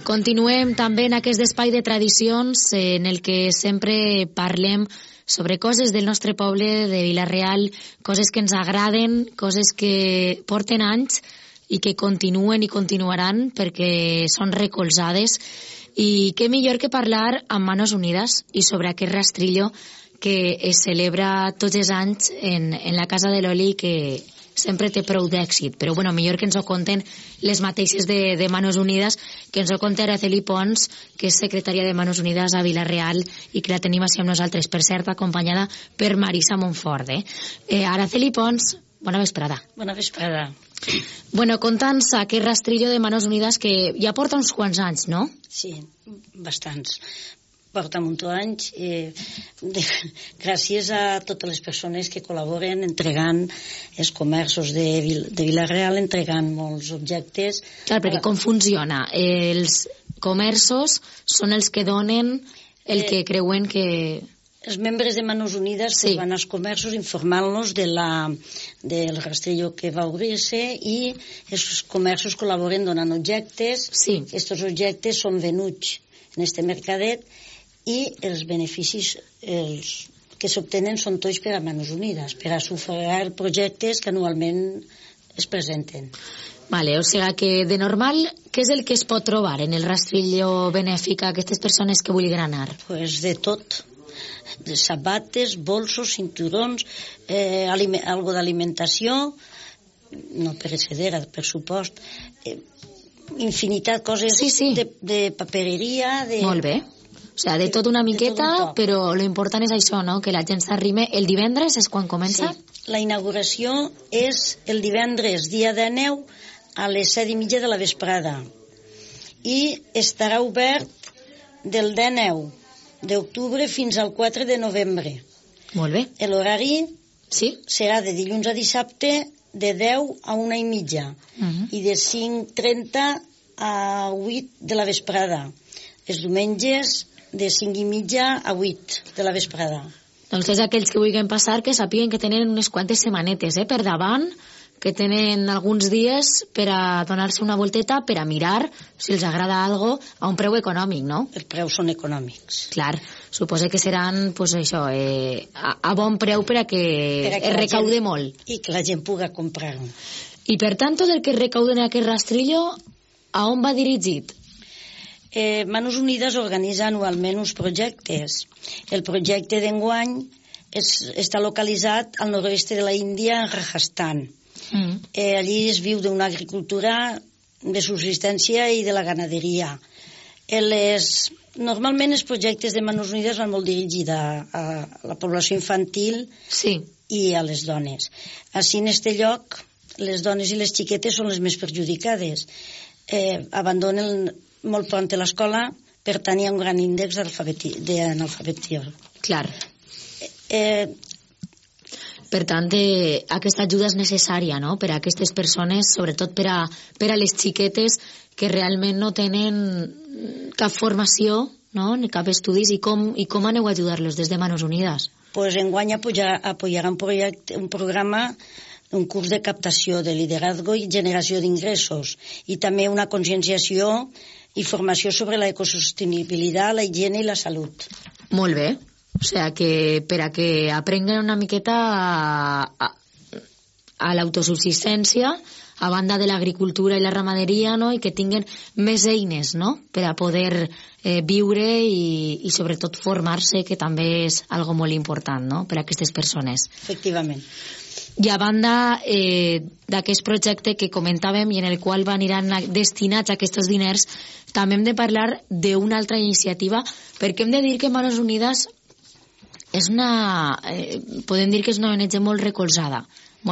Continuem també en aquest espai de tradicions en el que sempre parlem sobre coses del nostre poble, de Vila-real, coses que ens agraden, coses que porten anys i que continuen i continuaran perquè són recolzades. I què millor que parlar amb Manos Unides i sobre aquest rastrillo que es celebra tots els anys en la Casa de l'Oli, que sempre té prou d'èxit, però bueno, millor que ens ho conten les mateixes de Manos Unides, que ens ho conta Araceli Pons, que és secretària de Manos Unides a Vila-real i que la tenim així amb nosaltres, per cert, acompanyada per Marisa Montfort. Araceli Pons, bona vesprada. Bona vesprada. Bueno, conta'ns aquest rastrillo de Manos Unides que ja porta uns quants anys, no? Sí, bastants. Porta un munt d'anys, gràcies a totes les persones que col·laboren entregant els comerços de Vila-real, entregant molts objectes. Clar, perquè com funciona? Els comerços són els que donen el que creuen que... Els membres de Manos Unides sí. Van als comerços informant-los del rastrillo que va obrir-se i els comerços col·laboren donant objectes. Sí. Aquests objectes són venuts en este mercadet i els beneficis que s'obtenen són tots per a Manos Unides, per a sufragar projectes que anualment es presenten. Vale, o sigui que de normal, què és el que es pot trobar en el rastrillo benèfic a aquestes persones que vulguin anar? Pues de tot, de sabates, bolsos, cinturons, algo d'alimentació, no perecedera, per supost, infinitat coses sí. De papereria... Molt bé. O sigui, de tot una miqueta, però lo important és això, no?, que la gent s'arrime. El divendres és quan comença? Sí. La inauguració és el divendres, dia 19, a les 7:30 de la vesprada. I estarà obert del 19 d'octubre fins al 4 de novembre. Molt bé. L'horari sí? Serà de dilluns a dissabte de 10 a 1:30 i de 5:30 a 8 de la vesprada. Els diumenges de 5:30 a 8 de la vesprada. Doncs tots aquells que vulguin passar que sàpiguen que tenen unes quantes setmanetes per davant, que tenen alguns dies per a donar-se una volteta, per a mirar si els agrada algo a un preu econòmic, no? Els preus són econòmics. Clar, suposo que seran pues, això, a bon preu per a que es recaude molt. I que la gent pugui comprar-ho. I per tant, tot el que es recaude en aquest rastrillo, a on va dirigit? Manos Unides organitza anualment uns projectes. El projecte d'enguany està localitzat al nord-oest de la Índia, en Rajasthan. Allí es viu d'una agricultura de subsistència i de la ganaderia. Normalment els projectes de Manos Unides van molt dirigits a la població infantil sí. I a les dones. Així, en aquest lloc, les dones i les xiquetes són les més perjudicades. Abandonen molt pront a l'escola per tenir un gran índex d'analfabetisme. Clar. Per tant, aquesta ajuda és necessària, no?, per a aquestes persones, sobretot per a les xiquetes que realment no tenen cap formació, no?, ni cap estudis, i com aneu a ajudar-los des de Manos Unides? Pues enguany apoyarà un programa, un curs de captació de liderazgo i generació d'ingressos, i també una conscienciació i formació sobre l'ecosostenibilitat, la higiene i la salut. Molt bé. O sigui que per a que aprenguen una miqueta a l'autosubsistència, a banda de l'agricultura i la ramaderia, no?, i que tinguen més eines, no?, per a poder viure i sobretot formar-se, que també és algo molt important, no?, per a aquestes persones. Efectivament. I a banda d'aquest projecte que comentàvem i en el qual aniran destinats aquests diners, també hem de parlar d'una altra iniciativa, perquè hem de dir que Manos Unides és podem dir que és una ONG molt recolzada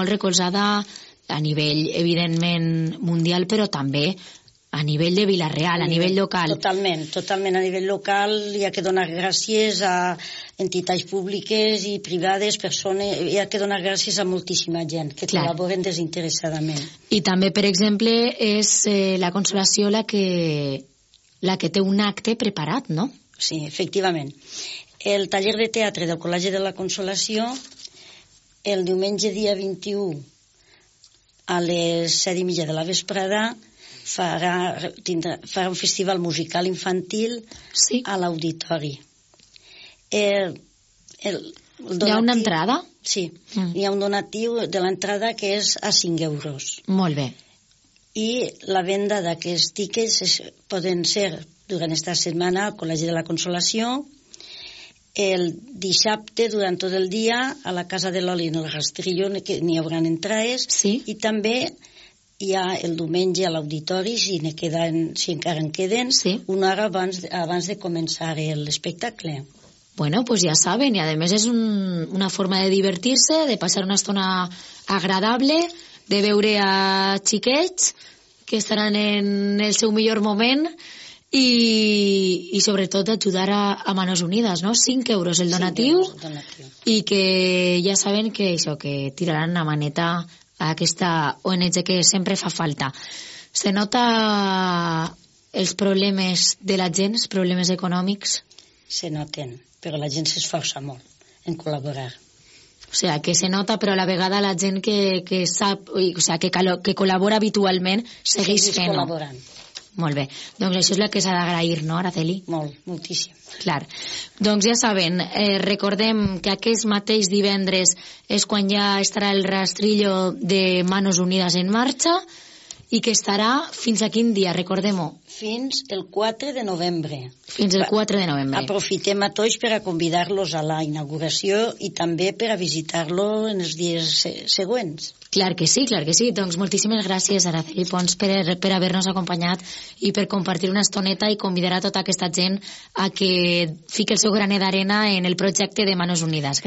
a nivell, evidentment, mundial, però també a nivell de Vila-real, a nivell local. Totalment. A nivell local hi ha que donar gràcies a entitats públiques i privades, persones, hi ha que donar gràcies a moltíssima gent que col·laboren desinteressadament. I també, per exemple, és la Consolació la que té un acte preparat, no? Sí, efectivament. El taller de teatre del Col·legi de la Consolació, el diumenge dia 21 a les 7:30 de la vesprada, farà un festival musical infantil a l'auditori. Hi ha una entrada? Sí, hi ha un donatiu de l'entrada que és a 5 euros. Molt bé. I la venda d'aquests tiquets poden ser durant aquesta setmana al Col·legi de la Consolació, el dissabte durant tot el dia a la Casa de l'Oli en el Rastrillo, que n'hi haurà entrades, i també hi ha el diumenge a l'auditori, si encara en queden, una hora abans de començar l'espectacle. Bueno, pues ja saben, i a més és una forma de divertir-se, de passar una estona agradable, de veure a xiquets que estaran en el seu millor moment i sobretot ajudar a Manos Unides, no? 5 euros el donatiu, i que ja saben que això, que tiraran una maneta a aquesta ONG que sempre fa falta. Se nota els problemes de la gent, els problemes econòmics? Se noten, però la gent s'esforça molt en col·laborar. O sigui, que se nota, però a la vegada la gent que sap, o sigui, que col·labora habitualment segueix fent-ho. Col·laborant. Molt bé. Doncs això és el que s'ha d'agrair, no, Araceli? Moltíssim. Clar. Doncs ja saben, recordem que aquest mateix divendres és quan ja estarà el rastrillo de Manos Unides en marxa i que estarà fins a quin dia, recordem-ho? Fins el 4 de novembre. Fins el 4 de novembre. Aprofitem a tots per a convidar-los a la inauguració i també per a visitar-lo en els dies següents. Clar que sí. Doncs moltíssimes gràcies, Araceli Pons, per haver-nos acompanyat i per compartir una estoneta i convidar a tota aquesta gent a que fiqui el seu granet d'arena en el projecte de Manos Unides.